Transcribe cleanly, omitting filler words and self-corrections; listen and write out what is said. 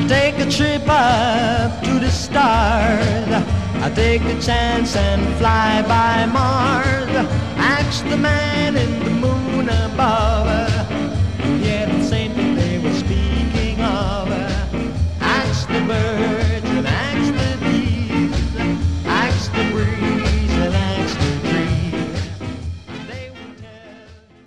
take a trip up to the stars. I take a chance and fly by Mars. Ask the man in the moon